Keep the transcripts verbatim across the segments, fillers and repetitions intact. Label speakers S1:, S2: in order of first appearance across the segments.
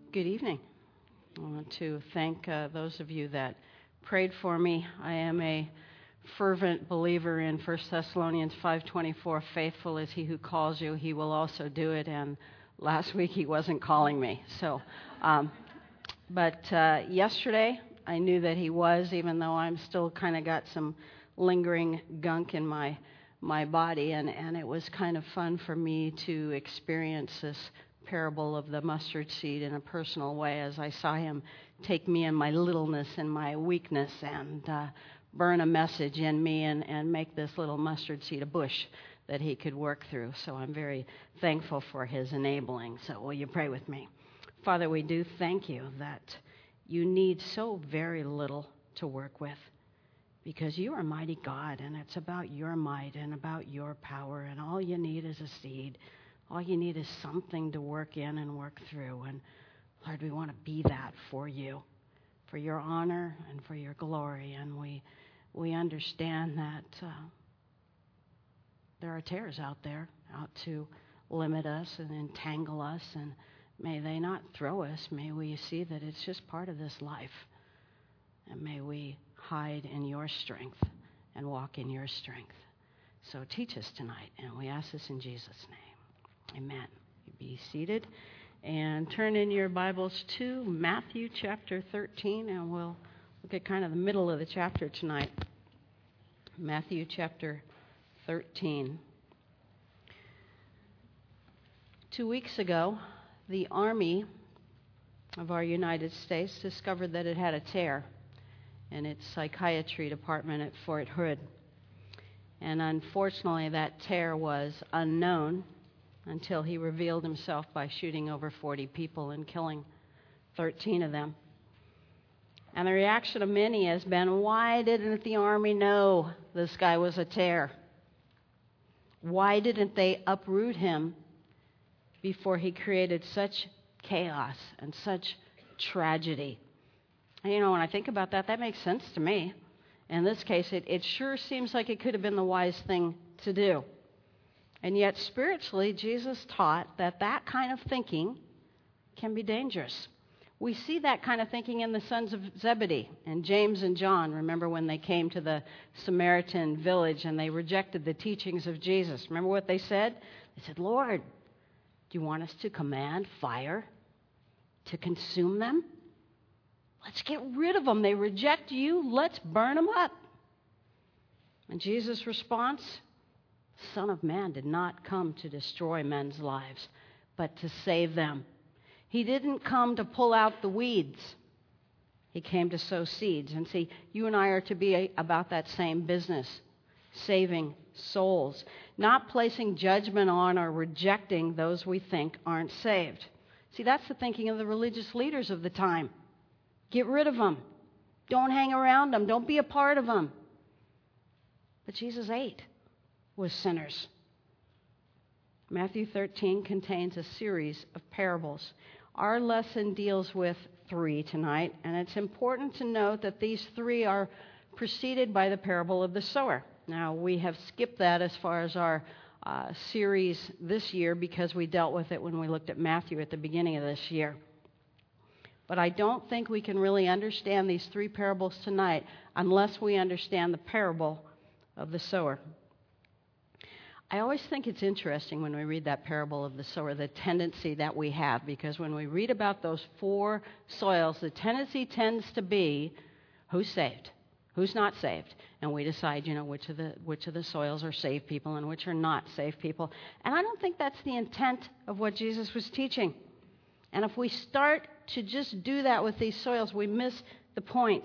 S1: Good evening. I want to thank uh, those of you that prayed for me. I am a fervent believer in First Thessalonians five twenty-four, faithful is he who calls you, he will also do it. And last week he wasn't calling me. So, um, but uh, yesterday I knew that he was, even though I'm still kind of got some lingering gunk in my my body. And, and it was kind of fun for me to experience this parable of the mustard seed in a personal way as I saw him take me in my littleness and my weakness and uh, burn a message in me and, and make this little mustard seed a bush that he could work through. So I'm very thankful for his enabling. So will you pray with me? Father, we do thank you that you need so very little to work with because you are mighty God, and it's about your might and about your power, and all you need is a seed. All you need is something to work in and work through. And Lord, we want to be that for you, for your honor and for your glory. And we we understand that uh, there are tares out there, out to limit us and entangle us. And may they not throw us. May we see that it's just part of this life. And may we hide in your strength and walk in your strength. So teach us tonight. And we ask this in Jesus' name. Amen. You be seated and turn in your Bibles to Matthew chapter thirteen, and we'll look at kind of the middle of the chapter tonight. Matthew chapter thirteen. Two weeks ago, the Army of our United States discovered that it had a tear in its psychiatry department at Fort Hood. And unfortunately, that tear was unknown until he revealed himself by shooting over forty people and killing thirteen of them. And the reaction of many has been, why didn't the Army know this guy was a tear? Why didn't they uproot him before he created such chaos and such tragedy? And you know, when I think about that, that makes sense to me. In this case, it, it sure seems like it could have been the wise thing to do. And yet, spiritually, Jesus taught that that kind of thinking can be dangerous. We see that kind of thinking in the sons of Zebedee and James and John. Remember when they came to the Samaritan village and they rejected the teachings of Jesus? Remember what they said? They said, Lord, do you want us to command fire to consume them? Let's get rid of them. They reject you. Let's burn them up. And Jesus' response? Son of Man did not come to destroy men's lives, but to save them. He didn't come to pull out the weeds. He came to sow seeds. And see, you and I are to be about that same business, saving souls, not placing judgment on or rejecting those we think aren't saved. See, that's the thinking of the religious leaders of the time. Get rid of them. Don't hang around them. Don't be a part of them. But Jesus ate with sinners. Matthew thirteen contains a series of parables. Our lesson deals with three tonight, and it's important to note that these three are preceded by the parable of the sower. Now, we have skipped that as far as our uh, series this year because we dealt with it when we looked at Matthew at the beginning of this year. But I don't think we can really understand these three parables tonight unless we understand the parable of the sower. I always think it's interesting when we read that parable of the sower, the tendency that we have, because when we read about those four soils, the tendency tends to be who's saved, who's not saved, and we decide, you know, which of the which of the soils are saved people and which are not saved people. And I don't think that's the intent of what Jesus was teaching. And if we start to just do that with these soils, we miss the point.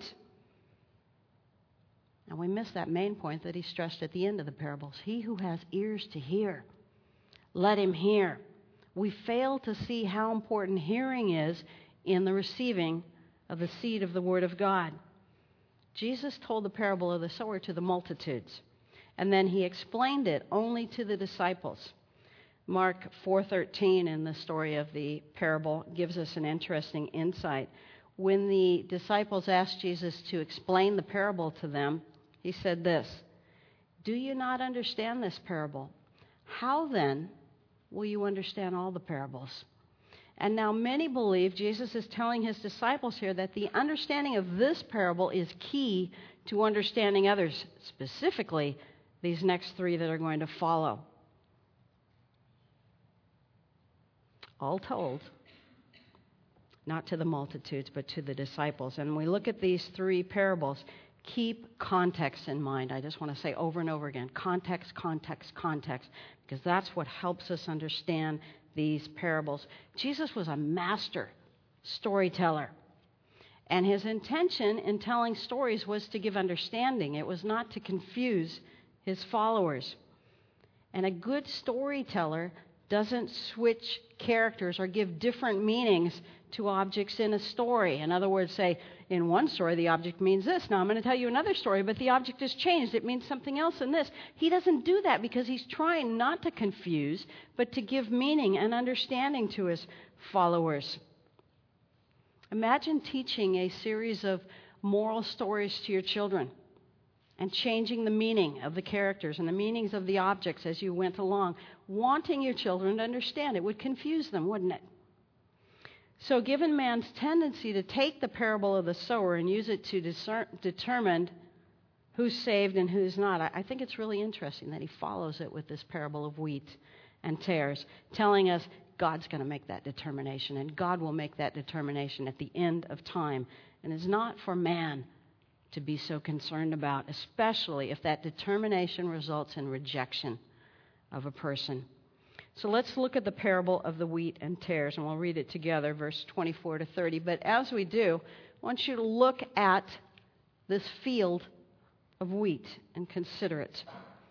S1: And we miss that main point that he stressed at the end of the parables. He who has ears to hear, let him hear. We fail to see how important hearing is in the receiving of the seed of the Word of God. Jesus told the parable of the sower to the multitudes, and then he explained it only to the disciples. Mark four thirteen in the story of the parable gives us an interesting insight. When the disciples asked Jesus to explain the parable to them, he said this, "Do you not understand this parable? How then will you understand all the parables?" And now many believe Jesus is telling his disciples here that the understanding of this parable is key to understanding others, specifically these next three that are going to follow. All told, not to the multitudes, but to the disciples. And when we look at these three parables, keep context in mind. I just want to say over and over again, context, context, context, because that's what helps us understand these parables. Jesus was a master storyteller, and his intention in telling stories was to give understanding. It was not to confuse his followers. And a good storyteller doesn't switch characters or give different meanings to objects in a story. In other words, say, in one story, the object means this. Now, I'm going to tell you another story, but the object has changed. It means something else in this. He doesn't do that because he's trying not to confuse, but to give meaning and understanding to his followers. Imagine teaching a series of moral stories to your children and changing the meaning of the characters and the meanings of the objects as you went along, wanting your children to understand. It would confuse them, wouldn't it? So given man's tendency to take the parable of the sower and use it to discern, determine who's saved and who's not, I, I think it's really interesting that he follows it with this parable of wheat and tares, telling us God's going to make that determination, and God will make that determination at the end of time. And it's not for man to be so concerned about, especially if that determination results in rejection of a person. So let's look at the parable of the wheat and tares, and we'll read it together, verse twenty-four to thirty. But as we do, I want you to look at this field of wheat and consider it.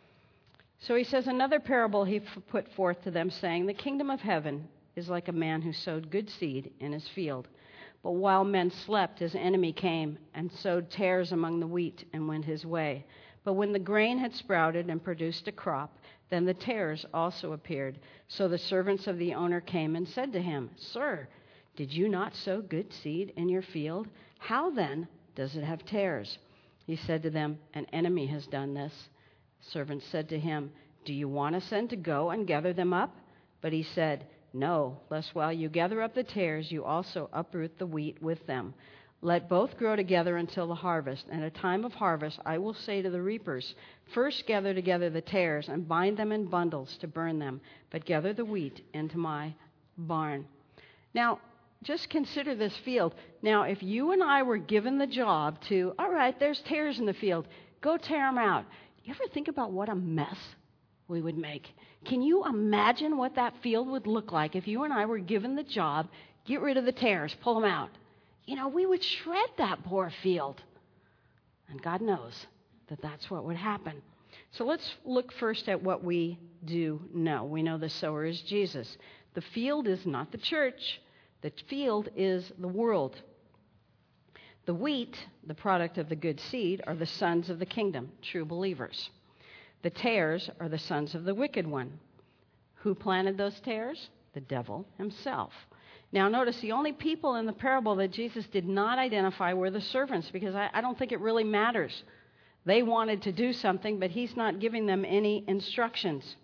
S1: So he says, another parable he put forth to them, saying, the kingdom of heaven is like a man who sowed good seed in his field. But while men slept, his enemy came and sowed tares among the wheat and went his way. But when the grain had sprouted and produced a crop, then the tares also appeared. So the servants of the owner came and said to him, Sir, did you not sow good seed in your field? How then does it have tares? He said to them, An enemy has done this. Servants said to him, Do you want us then to go and gather them up? But he said, No, lest while you gather up the tares, you also uproot the wheat with them. Let both grow together until the harvest. And at a time of harvest, I will say to the reapers, First gather together the tares and bind them in bundles to burn them, but gather the wheat into my barn. Now, just consider this field. Now, if you and I were given the job to, all right, there's tares in the field, go tear them out. You ever think about what a mess we would make? Can you imagine what that field would look like if you and I were given the job, get rid of the tares, pull them out? You know, we would shred that poor field. And God knows that that's what would happen. So let's look first at what we do know. We know the sower is Jesus. The field is not the church. The field is the world. The wheat, the product of the good seed, are the sons of the kingdom, true believers. The tares are the sons of the wicked one. Who planted those tares? The devil himself. Now notice the only people in the parable that Jesus did not identify were the servants, because I, I don't think it really matters. They wanted to do something, but he's not giving them any instructions.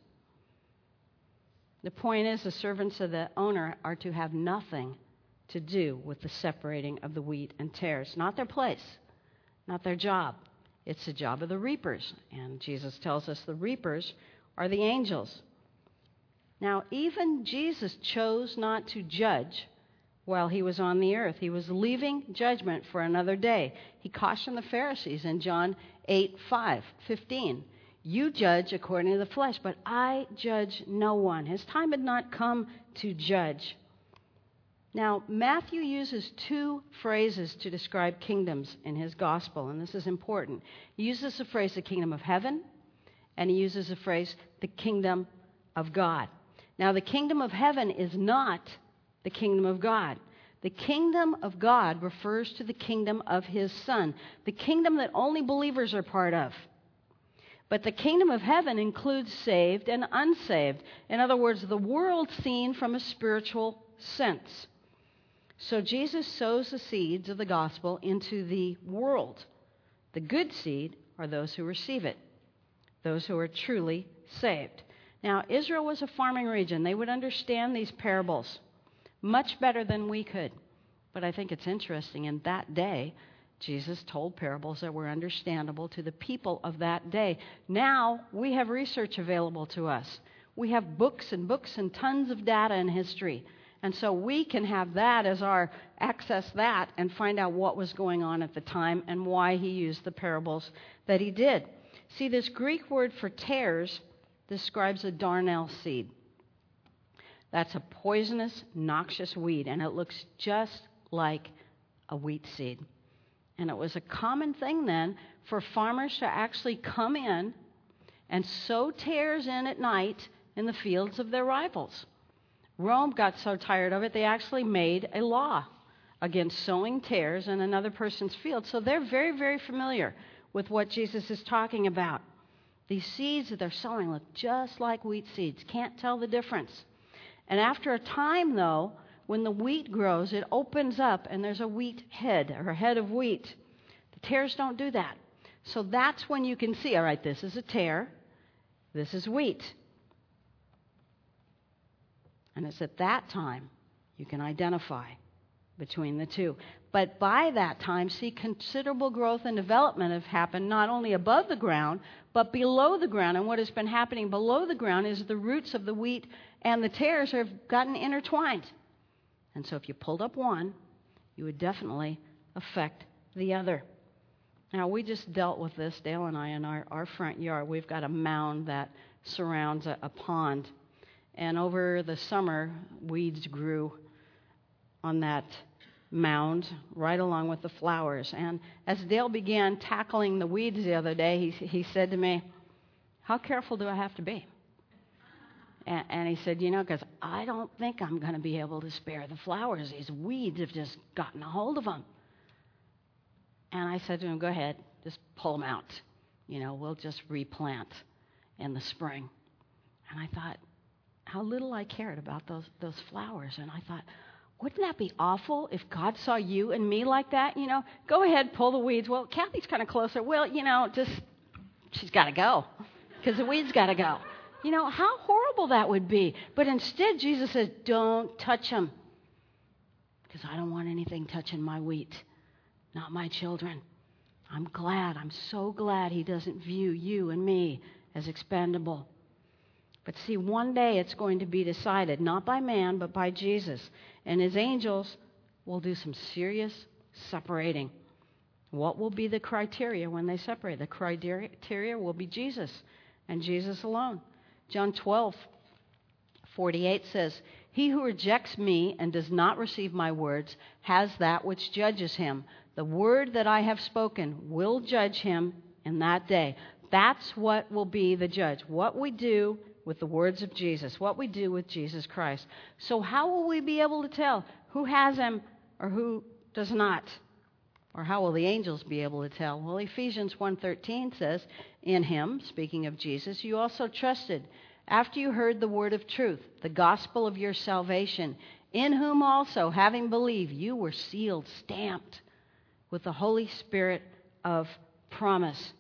S1: The point is, the servants of the owner are to have nothing to do with the separating of the wheat and tares. Not their place, not their job. It's the job of the reapers. And Jesus tells us the reapers are the angels. Now, even Jesus chose not to judge while he was on the earth. He was leaving judgment for another day. He cautioned the Pharisees in John eight, five, fifteen. You judge according to the flesh, but I judge no one. His time had not come to judge. Now, Matthew uses two phrases to describe kingdoms in his gospel, and this is important. He uses the phrase the kingdom of heaven, and he uses the phrase the kingdom of God. Now, the kingdom of heaven is not the kingdom of God. The kingdom of God refers to the kingdom of his Son, the kingdom that only believers are part of. But the kingdom of heaven includes saved and unsaved. In other words, the world seen from a spiritual sense. So Jesus sows the seeds of the gospel into the world. The good seed are those who receive it, those who are truly saved. Now, Israel was a farming region. They would understand these parables. much better than we could. But I think it's interesting, in that day, Jesus told parables that were understandable to the people of that day. Now, we have research available to us. We have books and books and tons of data in history. And so we can have that as our, access that and find out what was going on at the time and why he used the parables that he did. See, this Greek word for tares describes a darnel seed. That's a poisonous, noxious weed, and it looks just like a wheat seed. And it was a common thing then for farmers to actually come in and sow tares in at night in the fields of their rivals. Rome got so tired of it, they actually made a law against sowing tares in another person's field. So they're very, very familiar with what Jesus is talking about. These seeds that they're sowing look just like wheat seeds. Can't tell the difference. And after a time, though, when the wheat grows, it opens up and there's a wheat head or a head of wheat. The tares don't do that. So that's when you can see, all right, this is a tare, this is wheat. And it's at that time you can identify between the two. But by that time, see, considerable growth and development have happened not only above the ground, but below the ground. And what has been happening below the ground is the roots of the wheat and the tares have gotten intertwined. And so if you pulled up one, you would definitely affect the other. Now, we just dealt with this, Dale and I, in our, our front yard. We've got a mound that surrounds a, a pond. And over the summer, weeds grew on that mound right along with the flowers. And as Dale began tackling the weeds the other day, he, he said to me, "How careful do I have to be?" And, and he said, you know, because I don't think I'm going to be able to spare the flowers. These weeds have just gotten a hold of them. And I said to him, go ahead, just pull them out. You know, we'll just replant in the spring. And I thought, how little I cared about those those flowers. And I thought, wouldn't that be awful if God saw you and me like that? You know, go ahead, pull the weeds. Well, Kathy's kind of closer. Well, you know, just, she's got to go because the weeds got to go. You know, how horrible that would be. But instead, Jesus says, don't touch them because I don't want anything touching my wheat, not my children. I'm glad, I'm so glad he doesn't view you and me as expendable. But see, one day it's going to be decided, not by man, but by Jesus. And his angels will do some serious separating. What will be the criteria when they separate? The criteria will be Jesus and Jesus alone. John twelve forty-eight says, he who rejects me and does not receive my words has that which judges him. The word that I have spoken will judge him in that day. That's what will be the judge. What we do with the words of Jesus, what we do with Jesus Christ. So how will we be able to tell who has him or who does not? Or how will the angels be able to tell? Well, Ephesians one thirteen says, in him, speaking of Jesus, you also trusted after you heard the word of truth, the gospel of your salvation, in whom also, having believed, you were sealed, stamped with the Holy Spirit of promise.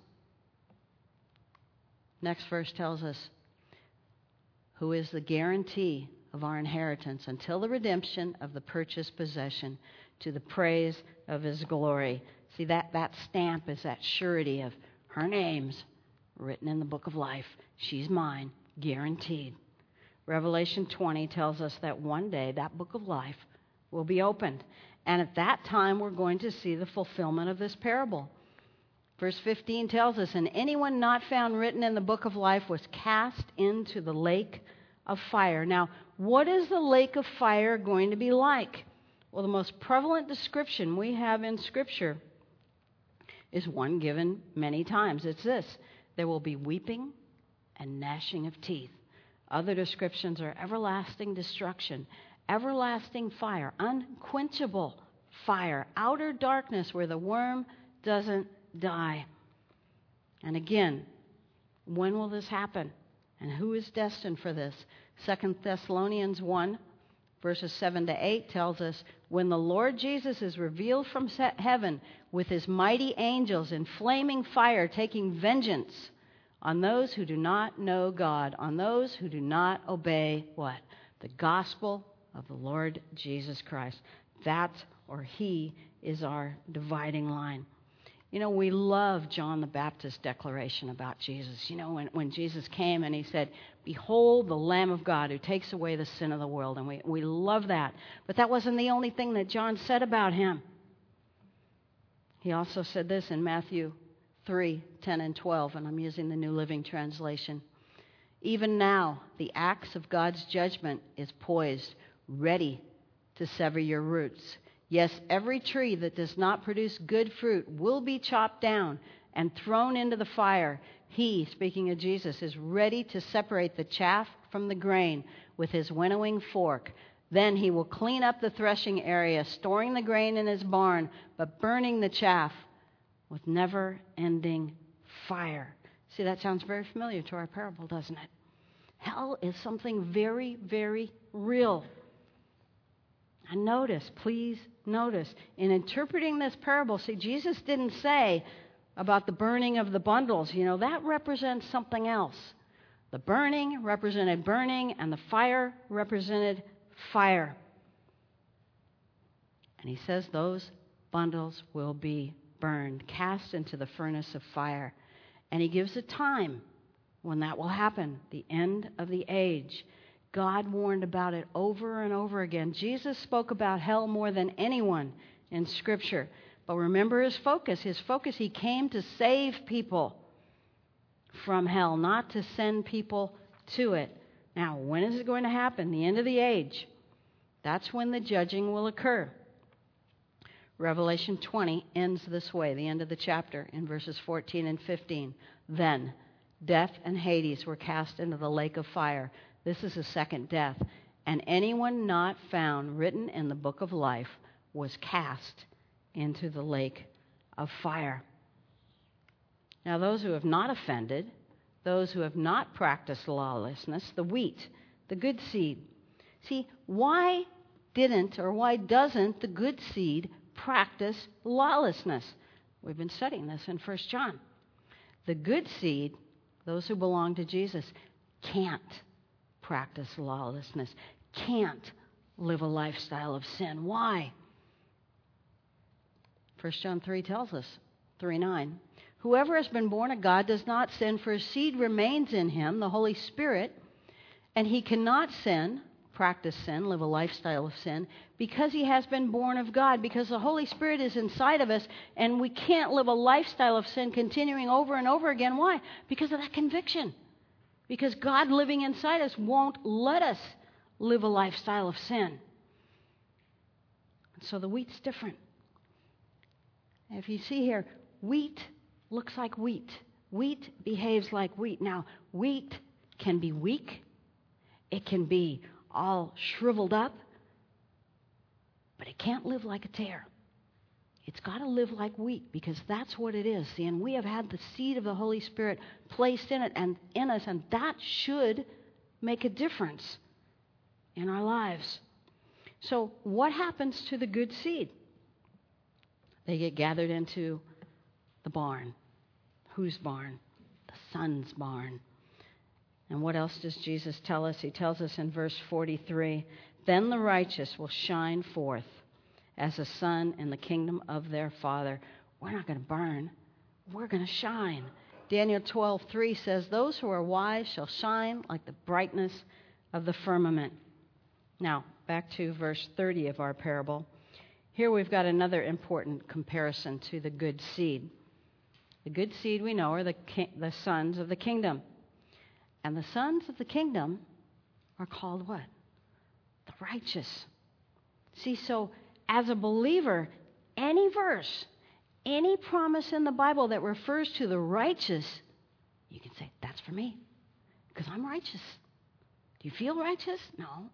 S1: Next verse tells us, who is the guarantee of our inheritance until the redemption of the purchased possession to the praise of his glory. See, that, that stamp is that surety of her name's written in the book of life. She's mine, guaranteed. Revelation twenty tells us that one day that book of life will be opened. And at that time, we're going to see the fulfillment of this parable. Verse fifteen tells us, and anyone not found written in the book of life was cast into the lake of fire. Now, what is the lake of fire going to be like? Well, the most prevalent description we have in Scripture is one given many times. It's this: there will be weeping and gnashing of teeth. Other descriptions are everlasting destruction, everlasting fire, unquenchable fire, outer darkness where the worm doesn't die. And again, when will this happen? And who is destined for this? Second Thessalonians one, verses seven to eight tells us, when the Lord Jesus is revealed from heaven with his mighty angels in flaming fire, taking vengeance on those who do not know God, on those who do not obey what? The gospel of the Lord Jesus Christ. That, or he, is our dividing line. You know, we love John the Baptist's declaration about Jesus. You know, when, when Jesus came and he said, "Behold the Lamb of God who takes away the sin of the world." And we, we love that. But that wasn't the only thing that John said about him. He also said this in Matthew three, ten and twelve, and I'm using the New Living Translation. "Even now, the axe of God's judgment is poised, ready to sever your roots. Yes, every tree that does not produce good fruit will be chopped down and thrown into the fire. He," speaking of Jesus, "is ready to separate the chaff from the grain with his winnowing fork. Then he will clean up the threshing area, storing the grain in his barn, but burning the chaff with never-ending fire." See, that sounds very familiar to our parable, doesn't it? Hell is something very, very real. And notice, please notice, in interpreting this parable, see, Jesus didn't say about the burning of the bundles. You know, that represents something else. The burning represented burning, and the fire represented fire. And he says those bundles will be burned, cast into the furnace of fire. And he gives a time when that will happen, the end of the age. God warned about it over and over again. Jesus spoke about hell more than anyone in Scripture. But remember his focus. His focus, he came to save people from hell, not to send people to it. Now, when is it going to happen? The end of the age. That's when the judging will occur. Revelation twenty ends this way, the end of the chapter, in verses fourteen and fifteen. "Then death and Hades were cast into the lake of fire." This is the second death. "And anyone not found written in the book of life was cast into the lake of fire." Now, those who have not offended, those who have not practiced lawlessness, the wheat, the good seed. See, why didn't or why doesn't the good seed practice lawlessness? We've been studying this in First John. The good seed, those who belong to Jesus, can't practice lawlessness, can't live a lifestyle of sin. Why? First John three tells us, three nine, "Whoever has been born of God does not sin, for his seed remains in him, the Holy Spirit, and he cannot sin, practice sin, live a lifestyle of sin, because he has been born of God," because the Holy Spirit is inside of us, and we can't live a lifestyle of sin continuing over and over again. Why? Because of that conviction. Because God living inside us won't let us live a lifestyle of sin. And so the wheat's different. If you see here, wheat looks like wheat. Wheat behaves like wheat. Now, wheat can be weak. It can be all shriveled up. But it can't live like a tare. It's got to live like wheat, because that's what it is. See, and we have had the seed of the Holy Spirit placed in it and in us, and that should make a difference in our lives. So what happens to the good seed? They get gathered into the barn. Whose barn? The Son's barn. And what else does Jesus tell us? He tells us in verse forty-three, "Then the righteous will shine forth as a sun in the kingdom of their Father." We're not going to burn. We're going to shine. Daniel twelve three says, "Those who are wise shall shine like the brightness of the firmament." Now, back to verse thirty of our parable. Here we've got another important comparison to the good seed. The good seed, we know, are the, ki- the sons of the kingdom. And the sons of the kingdom are called what? The righteous. See, so as a believer, any verse, any promise in the Bible that refers to the righteous, you can say, that's for me, because I'm righteous. Do you feel righteous? No.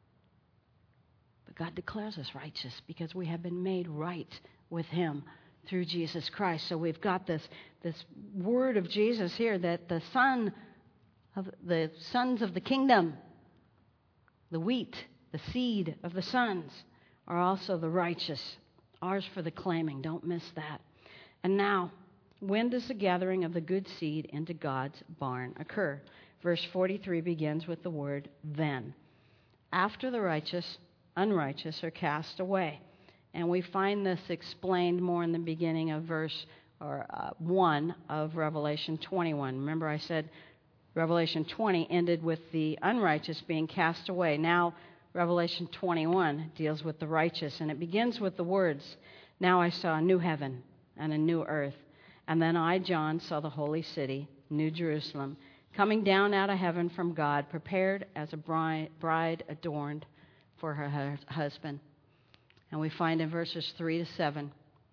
S1: But God declares us righteous because we have been made right with Him through Jesus Christ. So we've got this, this word of Jesus here that the son of the sons of the kingdom, the wheat, the seed of the sons, are also the righteous. Ours for the claiming. Don't miss that. And now, when does the gathering of the good seed into God's barn occur? Verse forty-three begins with the word then. After the righteous unrighteous are cast away. And we find this explained more in the beginning of verse or uh, one of Revelation twenty-one. Remember I said Revelation twenty ended with the unrighteous being cast away. Now Revelation twenty-one deals with the righteous, and it begins with the words, "Now I saw a new heaven and a new earth. And then I, John, saw the holy city, New Jerusalem, coming down out of heaven from God, prepared as a bride, bride adorned for her hu- husband." And we find in verses three to seven,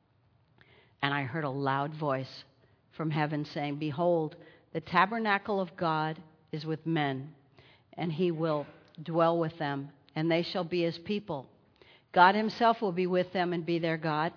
S1: "And I heard a loud voice from heaven saying, Behold, the tabernacle of God is with men, and he will dwell with them, and they shall be his people. God himself will be with them and be their God.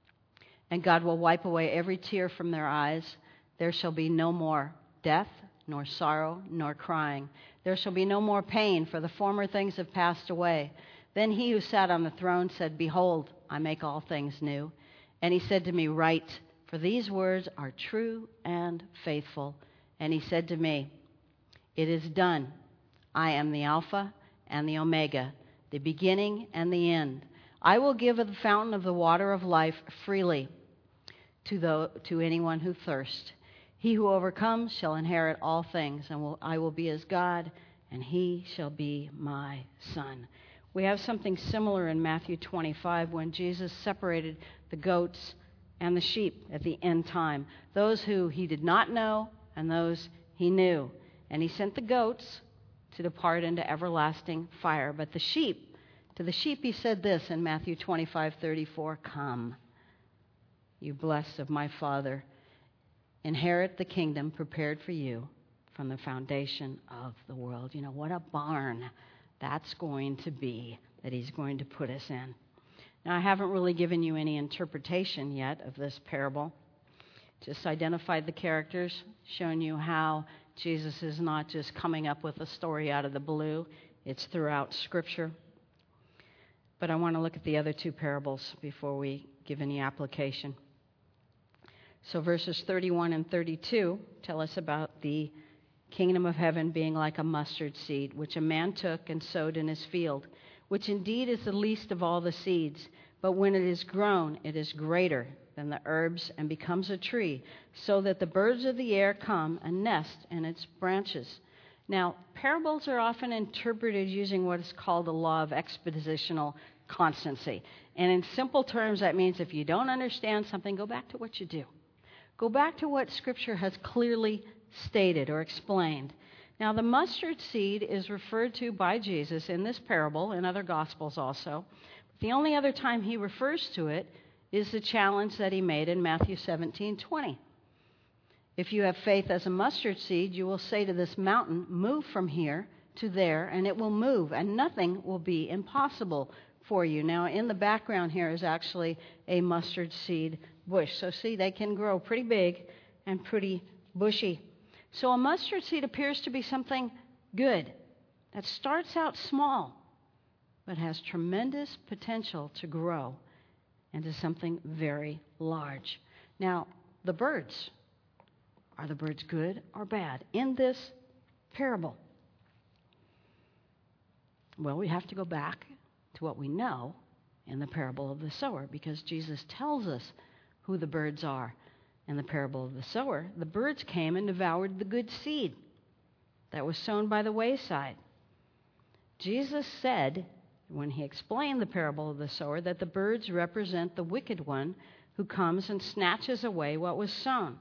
S1: And God will wipe away every tear from their eyes. There shall be no more death, nor sorrow, nor crying. There shall be no more pain, for the former things have passed away. Then he who sat on the throne said, Behold, I make all things new. And he said to me, Write, for these words are true and faithful. And he said to me, It is done. I am the Alpha and the Omega, the beginning and the end. I will give of the fountain of the water of life freely to the, to anyone who thirsts. He who overcomes shall inherit all things, and will, I will be his God, and he shall be my son." We have something similar in Matthew twenty-five when Jesus separated the goats and the sheep at the end time, those who he did not know and those he knew. And he sent the goats to depart into everlasting fire. But the sheep, to the sheep he said this in Matthew twenty-five thirty-four, "Come, you blessed of my Father, inherit the kingdom prepared for you from the foundation of the world." You know, what a barn that's going to be that he's going to put us in. Now, I haven't really given you any interpretation yet of this parable. Just identified the characters, shown you how Jesus is not just coming up with a story out of the blue. It's throughout Scripture. But I want to look at the other two parables before we give any application. So verses thirty-one and thirty-two tell us about the kingdom of heaven being like a mustard seed, which a man took and sowed in his field, which indeed is the least of all the seeds. But when it is grown, it is greater than the herbs and becomes a tree, so that the birds of the air come and nest in its branches. Now, parables are often interpreted using what is called the law of expositional constancy. And in simple terms, that means if you don't understand something, go back to what you do. Go back to what Scripture has clearly stated or explained. Now, the mustard seed is referred to by Jesus in this parable, in other Gospels also. The only other time he refers to it is the challenge that he made in Matthew seventeen twenty. If you have faith as a mustard seed, you will say to this mountain, Move from here to there, and it will move, and nothing will be impossible for you. Now, in the background here is actually a mustard seed bush. So see, they can grow pretty big and pretty bushy. So a mustard seed appears to be something good that starts out small, but has tremendous potential to grow into something very large. Now, the birds. Are the birds good or bad in this parable? Well, we have to go back to what we know in the parable of the sower, because Jesus tells us who the birds are in the parable of the sower. The birds came and devoured the good seed that was sown by the wayside. Jesus said, when he explained the parable of the sower, that the birds represent the wicked one who comes and snatches away what was sown.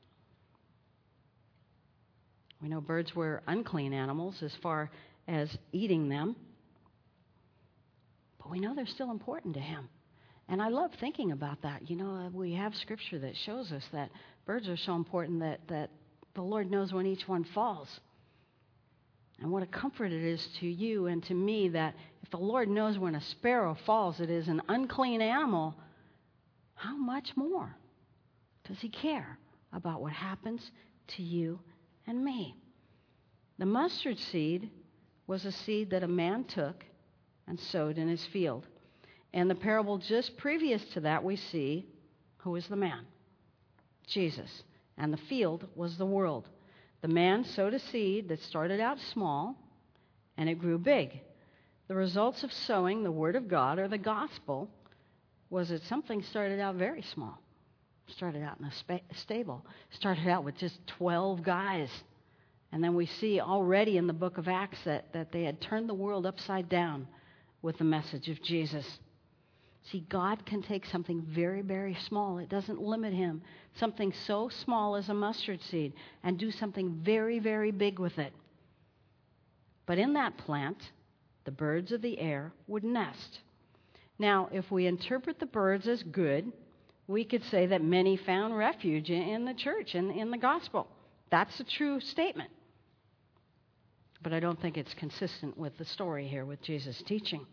S1: We know birds were unclean animals as far as eating them, but we know they're still important to him. And I love thinking about that. You know, we have Scripture that shows us that birds are so important that, that the Lord knows when each one falls. And what a comfort it is to you and to me that if the Lord knows when a sparrow falls, it is an unclean animal, how much more does he care about what happens to you and me? The mustard seed was a seed that a man took and sowed in his field. And the parable just previous to that, we see who is the man? Jesus. And the field was the world. The man sowed a seed that started out small, and it grew big. The results of sowing the Word of God or the gospel was that something started out very small. Started out in a spa- stable. Started out with just twelve guys. And then we see already in the book of Acts that, that they had turned the world upside down with the message of Jesus. See, God can take something very, very small. It doesn't limit him. Something so small as a mustard seed and do something very, very big with it. But in that plant, the birds of the air would nest. Now, if we interpret the birds as good, we could say that many found refuge in the church and in the gospel. That's a true statement. But I don't think it's consistent with the story here with Jesus' teaching.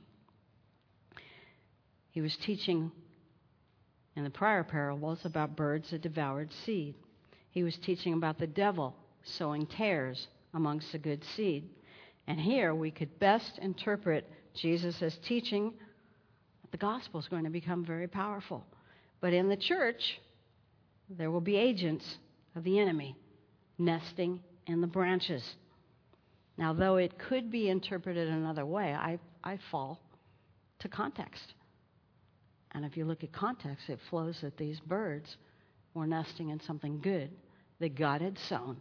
S1: He was teaching in the prior parables about birds that devoured seed. He was teaching about the devil sowing tares amongst the good seed. And here we could best interpret Jesus as teaching that the gospel is going to become very powerful. But in the church, there will be agents of the enemy nesting in the branches. Now, though it could be interpreted another way, I, I fall to context. And if you look at context, it flows that these birds were nesting in something good that God had sown.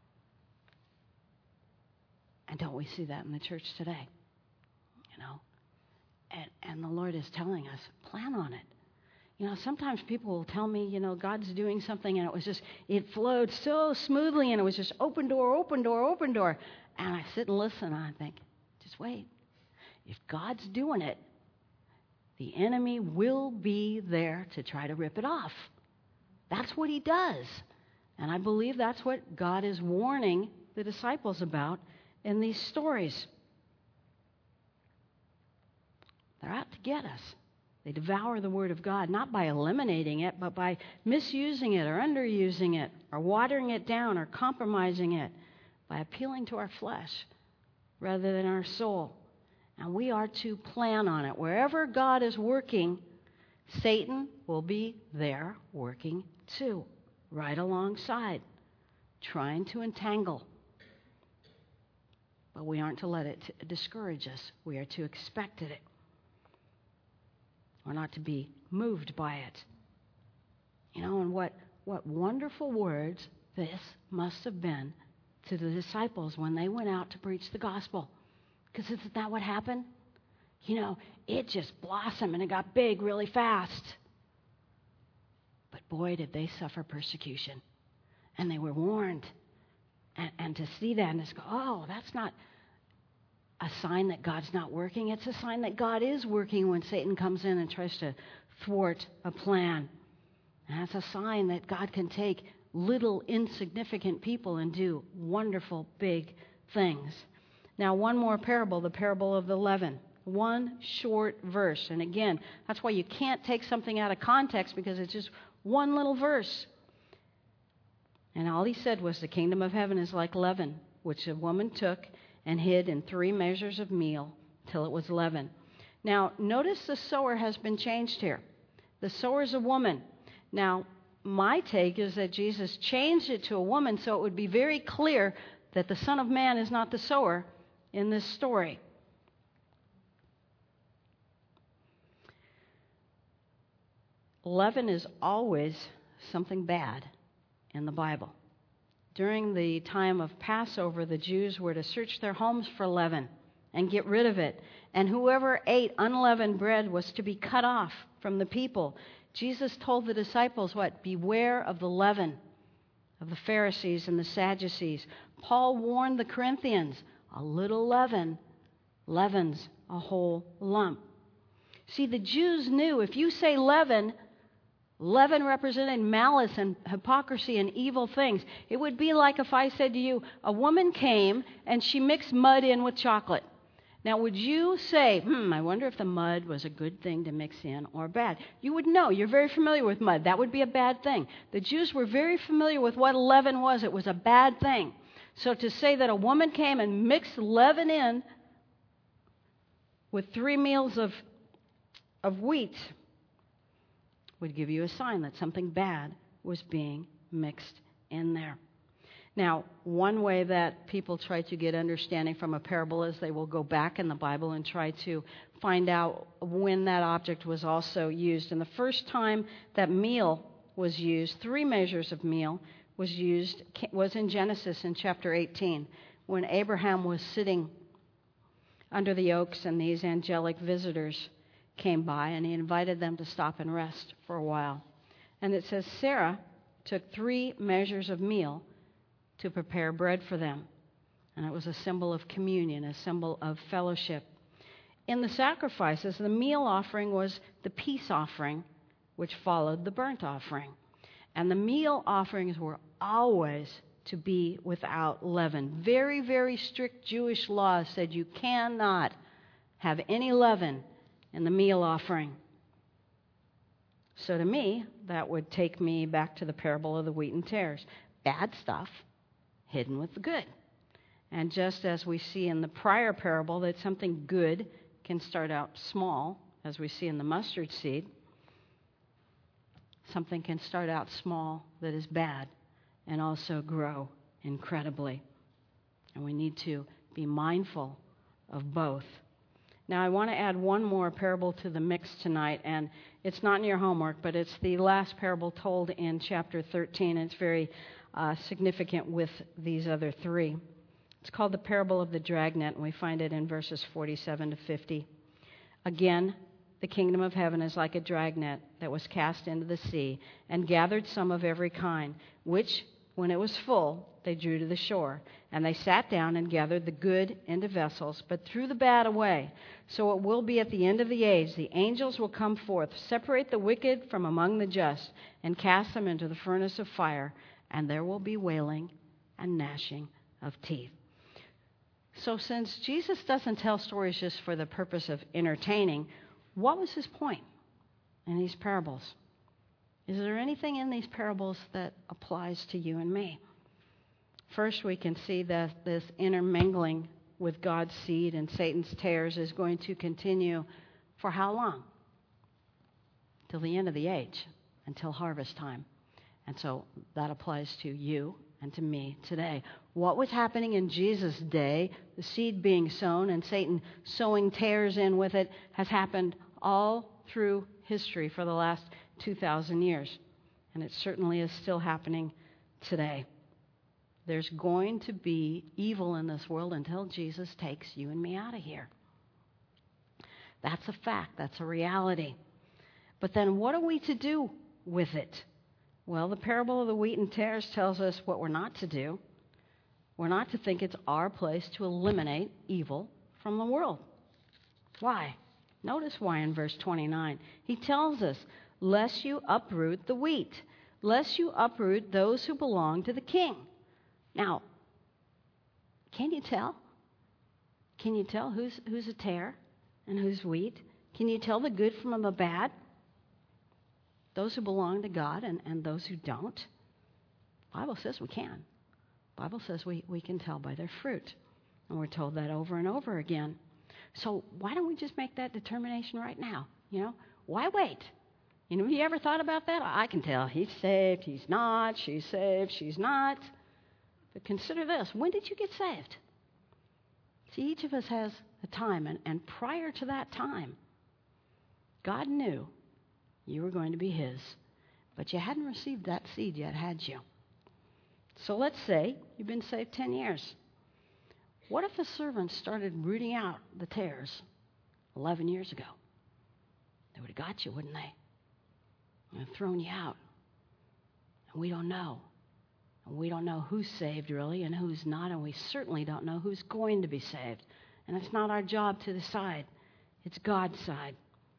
S1: And don't we see that in the church today? You know? And, and the Lord is telling us, plan on it. You know, sometimes people will tell me, you know, God's doing something and it was just, it flowed so smoothly and it was just open door, open door, open door. And I sit and listen and I think, just wait. If God's doing it, the enemy will be there to try to rip it off. That's what he does. And I believe that's what God is warning the disciples about in these stories. They're out to get us. They devour the Word of God, not by eliminating it, but by misusing it or underusing it or watering it down or compromising it by appealing to our flesh rather than our soul. And we are to plan on it. Wherever God is working, Satan will be there working too, right alongside, trying to entangle. But we aren't to let it discourage us. We are to expect it. We're not to be moved by it. You know, and what, what wonderful words this must have been to the disciples when they went out to preach the gospel. Because isn't that what happened? You know, it just blossomed and it got big really fast. But boy, did they suffer persecution. And they were warned. And, and to see that and just go, oh, that's not a sign that God's not working. It's a sign that God is working when Satan comes in and tries to thwart a plan. And that's a sign that God can take little insignificant people and do wonderful big things. Now, one more parable, the parable of the leaven. One short verse. And again, that's why you can't take something out of context because it's just one little verse. And all he said was, the kingdom of heaven is like leaven, which a woman took and hid in three measures of meal till it was leaven. Now, notice the sower has been changed here. The sower is a woman. Now, my take is that Jesus changed it to a woman so it would be very clear that the Son of Man is not the sower in this story. Leaven is always something bad in the Bible. During the time of Passover, the Jews were to search their homes for leaven and get rid of it. And whoever ate unleavened bread was to be cut off from the people. Jesus told the disciples what? Beware of the leaven of the Pharisees and the Sadducees. Paul warned the Corinthians, a little leaven leavens a whole lump. See, the Jews knew if you say leaven, leaven represented malice and hypocrisy and evil things. It would be like if I said to you, a woman came and she mixed mud in with chocolate. Now, would you say, hmm, I wonder if the mud was a good thing to mix in or bad? You would know. You're very familiar with mud. That would be a bad thing. The Jews were very familiar with what leaven was. It was a bad thing. So to say that a woman came and mixed leaven in with three meals of, of wheat would give you a sign that something bad was being mixed in there. Now, one way that people try to get understanding from a parable is they will go back in the Bible and try to find out when that object was also used. And the first time that meal was used, three measures of meal was used, was in Genesis in chapter eighteen, when Abraham was sitting under the oaks and these angelic visitors came by, and he invited them to stop and rest for a while. And it says Sarah took three measures of meal to prepare bread for them. And it was a symbol of communion, a symbol of fellowship. In the sacrifices, the meal offering was the peace offering, which followed the burnt offering. And the meal offerings were always to be without leaven. Very, very strict Jewish laws said you cannot have any leaven in the meal offering. So to me, that would take me back to the parable of the wheat and tares. Bad stuff hidden with the good. And just as we see in the prior parable that something good can start out small, as we see in the mustard seed, something can start out small that is bad and also grow incredibly. And we need to be mindful of both. Now, I want to add one more parable to the mix tonight, and it's not in your homework, but it's the last parable told in chapter thirteen, and it's very uh, significant with these other three. It's called the parable of the dragnet, and we find it in verses forty-seven to fifty. Again, the kingdom of heaven is like a dragnet that was cast into the sea and gathered some of every kind, which, when it was full, they drew to the shore. And they sat down and gathered the good into vessels, but threw the bad away. So it will be at the end of the age. The angels will come forth, separate the wicked from among the just, and cast them into the furnace of fire. And there will be wailing and gnashing of teeth. So since Jesus doesn't tell stories just for the purpose of entertaining, what was his point in these parables? Is there anything in these parables that applies to you and me? First, we can see that this intermingling with God's seed and Satan's tares is going to continue for how long? Till the end of the age, until harvest time. And so that applies to you and to me today. What was happening in Jesus' day, the seed being sown and Satan sowing tares in with it, has happened all through history for the last two thousand years. And it certainly is still happening today. There's going to be evil in this world until Jesus takes you and me out of here. That's a fact. That's a reality. But then what are we to do with it? Well, the parable of the wheat and tares tells us what we're not to do. We're not to think it's our place to eliminate evil from the world. Why? Notice why in verse twenty-nine. He tells us, lest you uproot the wheat, lest you uproot those who belong to the king. Now, can you tell? Can you tell who's who's a tare and who's wheat? Can you tell the good from the bad? Those who belong to God and, and those who don't? The Bible says we can. The Bible says we, we can tell by their fruit. And we're told that over and over again. So why don't we just make that determination right now? You know, why wait? You know, have you ever thought about that? I can tell he's saved, he's not, she's saved, she's not. But consider this. When did you get saved? See, each of us has a time, and, and prior to that time, God knew you were going to be his, but you hadn't received that seed yet, had you? So let's say you've been saved ten years. What if the servants started rooting out the tares eleven years ago? They would have got you, wouldn't they? And thrown you out. And we don't know. And we don't know who's saved, really, and who's not, and we certainly don't know who's going to be saved. And it's not our job to decide. It's God's side.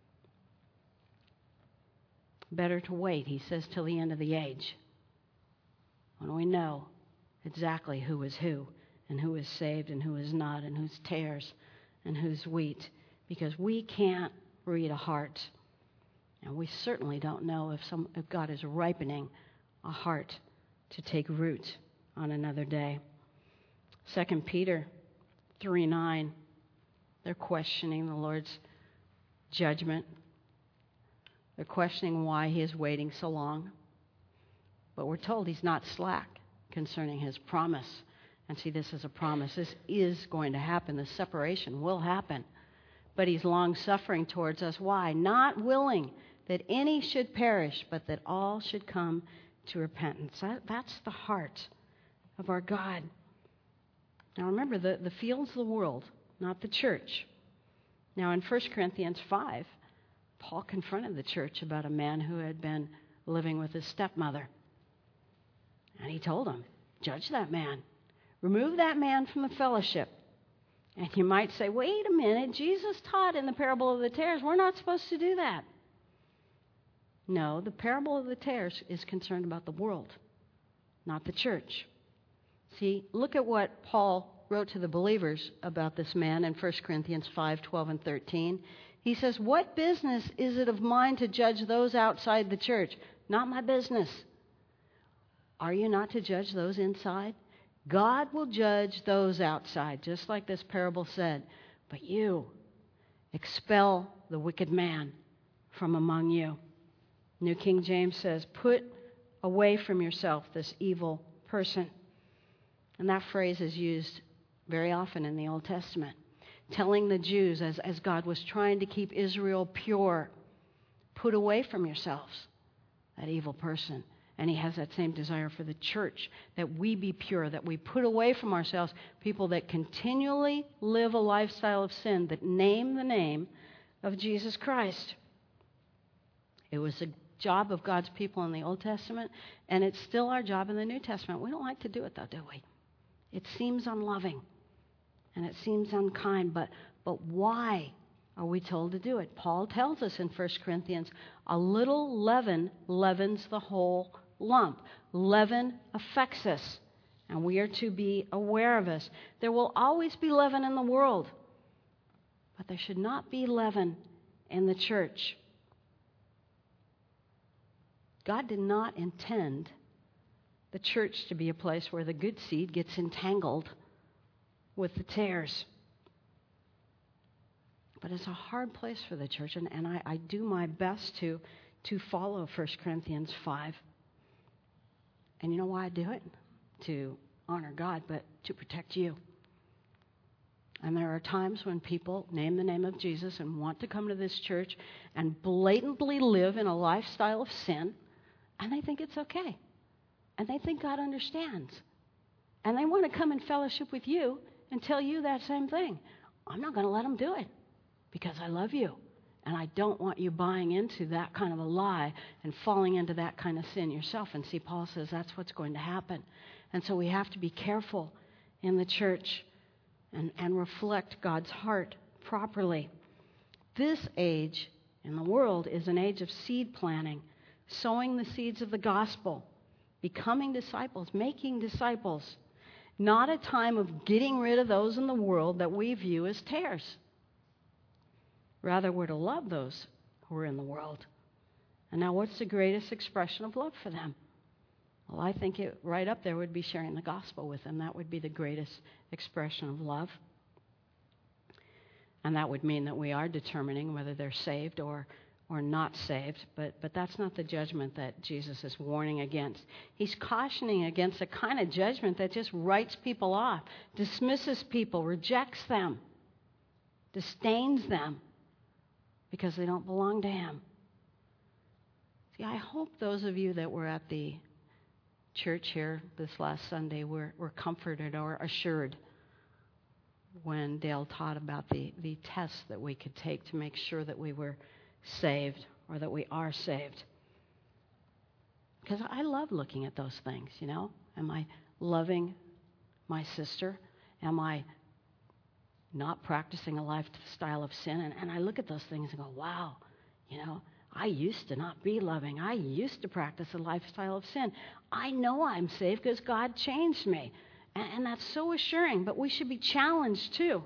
S1: Better to wait, he says, till the end of the age, when we know exactly who is who, and who is saved and who is not, and who's tares and who's wheat, because we can't read a heart, and we certainly don't know if some if God is ripening a heart to take root on another day. Second Peter three nine, they're questioning the Lord's judgment. They're questioning why he is waiting so long. But we're told he's not slack concerning his promise. And see, this is a promise. This is going to happen. The separation will happen. But he's long-suffering towards us. Why? Not willing that any should perish, but that all should come to repentance. That, that's the heart of our God. Now remember, the, the field's the world, not the church. Now in First Corinthians five, Paul confronted the church about a man who had been living with his stepmother. And he told them, judge that man. Remove that man from the fellowship. And you might say, wait a minute, Jesus taught in the parable of the tares. We're not supposed to do that. No, the parable of the tares is concerned about the world, not the church. See, look at what Paul wrote to the believers about this man in First Corinthians five, twelve, and thirteen. He says, what business is it of mine to judge those outside the church? Not my business. Are you not to judge those inside? God will judge those outside, just like this parable said. But you, expel the wicked man from among you. New King James says, put away from yourself this evil person. And that phrase is used very often in the Old Testament, telling the Jews, as, as God was trying to keep Israel pure, put away from yourselves that evil person. And he has that same desire for the church, that we be pure, that we put away from ourselves people that continually live a lifestyle of sin, that name the name of Jesus Christ. It was the job of God's people in the Old Testament, and it's still our job in the New Testament. We don't like to do it, though, do we? It seems unloving, and it seems unkind, but, but why are we told to do it? Paul tells us in First Corinthians, a little leaven leavens the whole lump. Leaven affects us, and we are to be aware of us. There will always be leaven in the world, but there should not be leaven in the church. God did not intend the church to be a place where the good seed gets entangled with the tares. But it's a hard place for the church, and, and I, I do my best to, to follow First Corinthians five. And you know why I do it? To honor God, but to protect you. And there are times when people name the name of Jesus and want to come to this church and blatantly live in a lifestyle of sin, and they think it's okay. And they think God understands. And they want to come in fellowship with you and tell you that same thing. I'm not going to let them do it because I love you. And I don't want you buying into that kind of a lie and falling into that kind of sin yourself. And see, Paul says that's what's going to happen. And so we have to be careful in the church and, and reflect God's heart properly. This age in the world is an age of seed planting, sowing the seeds of the gospel, becoming disciples, making disciples. Not a time of getting rid of those in the world that we view as tares. Rather, we're to love those who are in the world. And now, what's the greatest expression of love for them? Well, I think it right up there would be sharing the gospel with them. That would be the greatest expression of love. And that would mean that we are determining whether they're saved or, or not saved. But, but that's not the judgment that Jesus is warning against. He's cautioning against a kind of judgment that just writes people off, dismisses people, rejects them, disdains them, because they don't belong to him. See, I hope those of you that were at the church here this last Sunday were, were comforted or assured when Dale taught about the, the tests that we could take to make sure that we were saved or that we are saved. Because I love looking at those things, you know. Am I loving my sister? Am I not practicing a lifestyle of sin? And, and I look at those things and go, wow, you know, I used to not be loving. I used to practice a lifestyle of sin. I know I'm saved because God changed me. And, and that's so assuring, but we should be challenged too.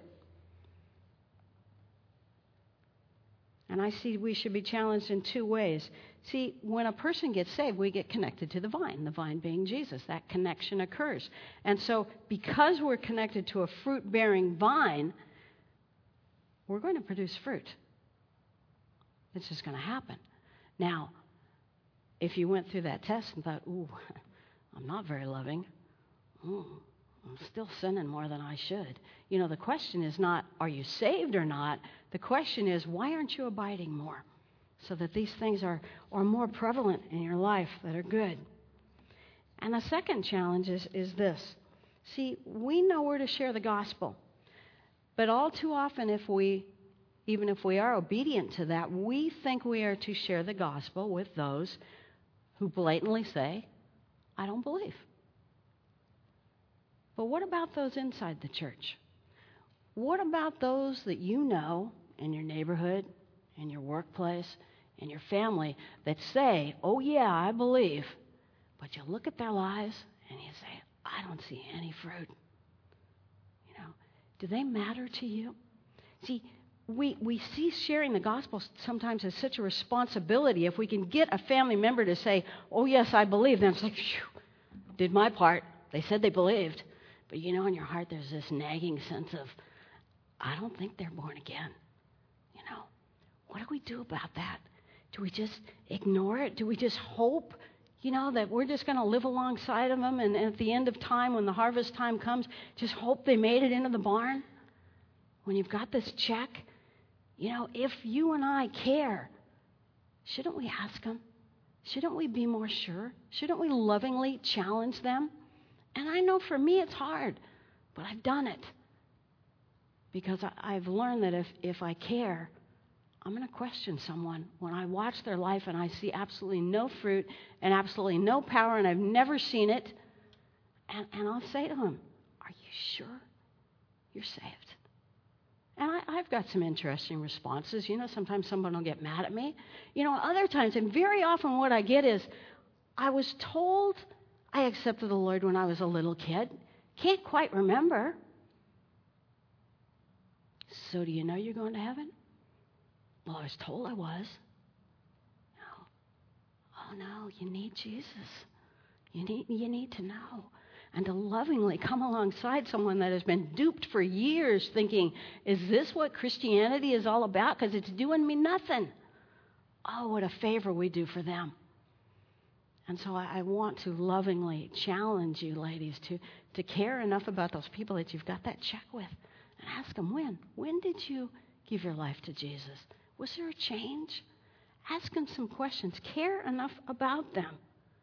S1: And I see we should be challenged in two ways. See, when a person gets saved, we get connected to the vine, the vine being Jesus. That connection occurs. And so because we're connected to a fruit-bearing vine, we're going to produce fruit. It's just going to happen. Now, if you went through that test and thought, ooh, I'm not very loving, oh, I'm still sinning more than I should. You know, the question is not, are you saved or not? The question is, why aren't you abiding more? So that these things are, are more prevalent in your life that are good. And the second challenge is, is this. See, we know we're to share the gospel. But all too often, if we, even if we are obedient to that, we think we are to share the gospel with those who blatantly say, I don't believe. But what about those inside the church? What about those that you know in your neighborhood, in your workplace, in your family that say, oh yeah, I believe, but you look at their lives and you say, I don't see any fruit. You know, do they matter to you? See, we, we see sharing the gospel sometimes as such a responsibility. If we can get a family member to say, oh yes, I believe, then it's like, phew, did my part. They said they believed. But you know, in your heart, there's this nagging sense of, I don't think they're born again. You know, what do we do about that? Do we just ignore it? Do we just hope, you know, that we're just going to live alongside of them and, and at the end of time, when the harvest time comes, just hope they made it into the barn? When you've got this check, you know, if you and I care, shouldn't we ask them? Shouldn't we be more sure? Shouldn't we lovingly challenge them? And I know for me it's hard, but I've done it. Because I, I've learned that if, if I care, I'm going to question someone when I watch their life and I see absolutely no fruit and absolutely no power and I've never seen it. And, and I'll say to them, are you sure you're saved? And I, I've got some interesting responses. You know, sometimes someone will get mad at me. You know, other times, and very often what I get is, I was told I accepted the Lord when I was a little kid. Can't quite remember. So do you know you're going to heaven? Well, I was told I was. No. Oh, no, you need Jesus. You need, you need to know. And to lovingly come alongside someone that has been duped for years thinking, is this what Christianity is all about? Because it's doing me nothing. Oh, what a favor we do for them. And so I, I want to lovingly challenge you, ladies, to, to care enough about those people that you've got that check with. And ask them, when? When did you give your life to Jesus? Was there a change? Ask them some questions. Care enough about them.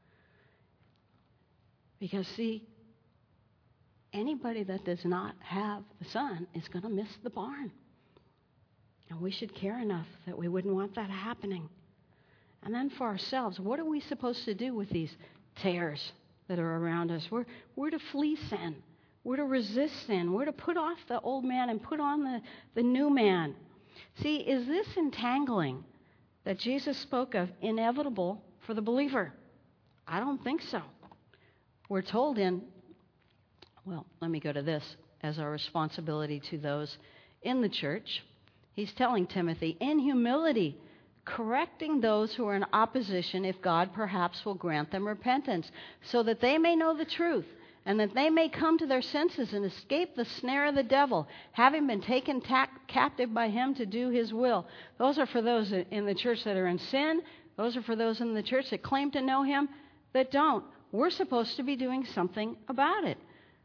S1: Because, see, anybody that does not have the Son is going to miss the barn. And we should care enough that we wouldn't want that happening. And then for ourselves, what are we supposed to do with these tares that are around us? We're, we're to flee sin. We're to resist sin. We're to put off the old man and put on the, the new man. See, is this entangling that Jesus spoke of inevitable for the believer? I don't think so. We're told in, well, let me go to this as our responsibility to those in the church. He's telling Timothy, in humility, correcting those who are in opposition, if God perhaps will grant them repentance, so that they may know the truth, and that they may come to their senses and escape the snare of the devil, having been taken ta- captive by him to do his will. Those are for those in the church that are in sin. Those are for those in the church that claim to know him, that don't. We're supposed to be doing something about it.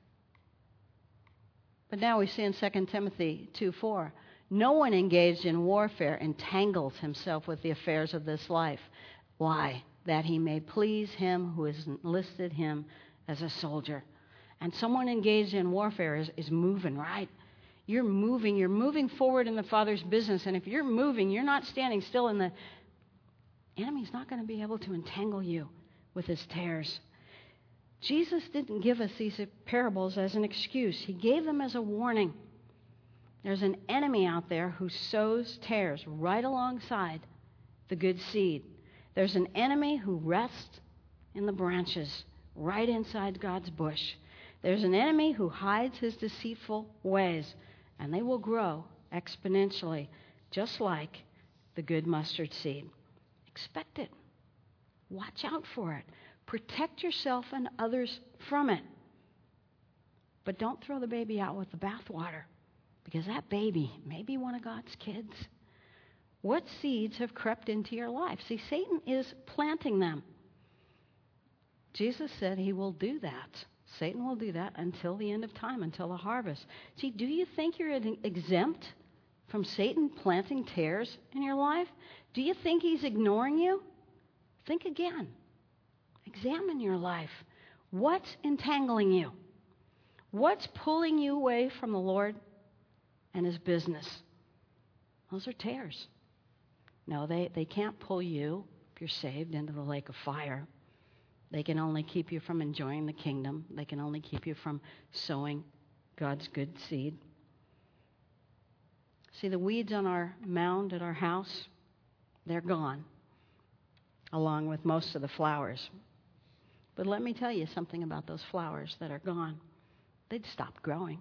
S1: But now we see in Second Timothy two four, no one engaged in warfare entangles himself with the affairs of this life. Why? That he may please him who has enlisted him as a soldier. And someone engaged in warfare is, is moving, right? You're moving. You're moving forward in the Father's business. And if you're moving, you're not standing still, and the enemy's not going to be able to entangle you with his tares. Jesus didn't give us these parables as an excuse. He gave them as a warning. There's an enemy out there who sows tares right alongside the good seed. There's an enemy who rests in the branches right inside God's bush. There's an enemy who hides his deceitful ways, and they will grow exponentially, just like the good mustard seed. Expect it. Watch out for it. Protect yourself and others from it. But don't throw the baby out with the bathwater, because that baby may be one of God's kids. What seeds have crept into your life? See, Satan is planting them. Jesus said he will do that Satan will do that until the end of time, until the harvest. See, do you think you're exempt from Satan planting tares in your life? Do you think he's ignoring you? Think again. Examine your life. What's entangling you? What's pulling you away from the Lord and His business? Those are tares. No, they, they can't pull you, if you're saved, into the lake of fire. They can only keep you from enjoying the kingdom. They can only keep you from sowing God's good seed. See, the weeds on our mound at our house, they're gone, along with most of the flowers. But let me tell you something about those flowers that are gone. They'd stopped growing.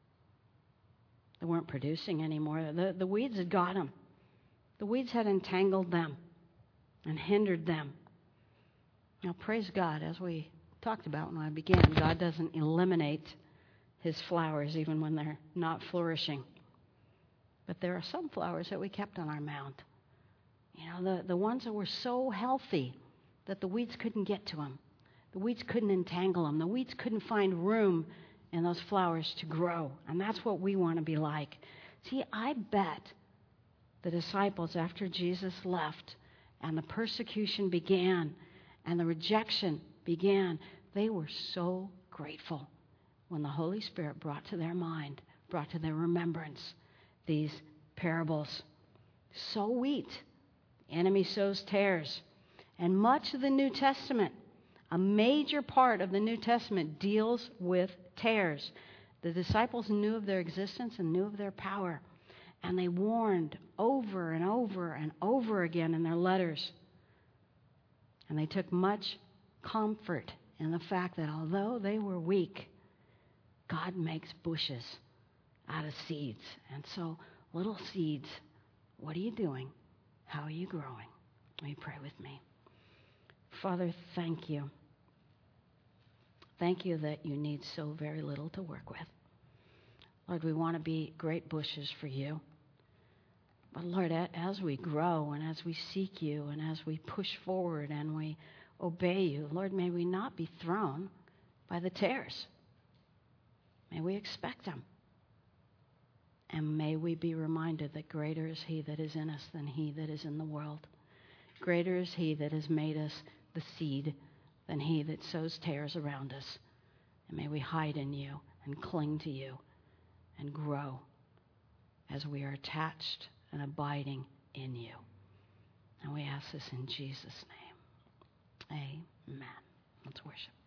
S1: They weren't producing anymore. The, the weeds had got them. The weeds had entangled them and hindered them. Now, praise God, as we talked about when I began, God doesn't eliminate His flowers even when they're not flourishing. But there are some flowers that we kept on our mound. You know, the, the ones that were so healthy that the weeds couldn't get to them. The weeds couldn't entangle them. The weeds couldn't find room in those flowers to grow. And that's what we want to be like. See, I bet the disciples, after Jesus left and the persecution began and the rejection began, they were so grateful when the Holy Spirit brought to their mind, brought to their remembrance these parables. Sow wheat. The enemy sows tares. And much of the New Testament, a major part of the New Testament, deals with tares. The disciples knew of their existence and knew of their power. And they warned over and over and over again in their letters. And they took much comfort in the fact that although they were weak, God makes bushes out of seeds. And so, little seeds, what are you doing? How are you growing? Will you pray with me? Father, thank you. Thank you that you need so very little to work with. Lord, we want to be great bushes for you. But Lord, as we grow and as we seek you and as we push forward and we obey you, Lord, may we not be thrown by the tares. May we expect them. And may we be reminded that greater is He that is in us than he that is in the world. Greater is He that has made us the seed than he that sows tares around us. And may we hide in you and cling to you and grow as we are attached and abiding in you. And we ask this in Jesus' name. Amen. Let's worship.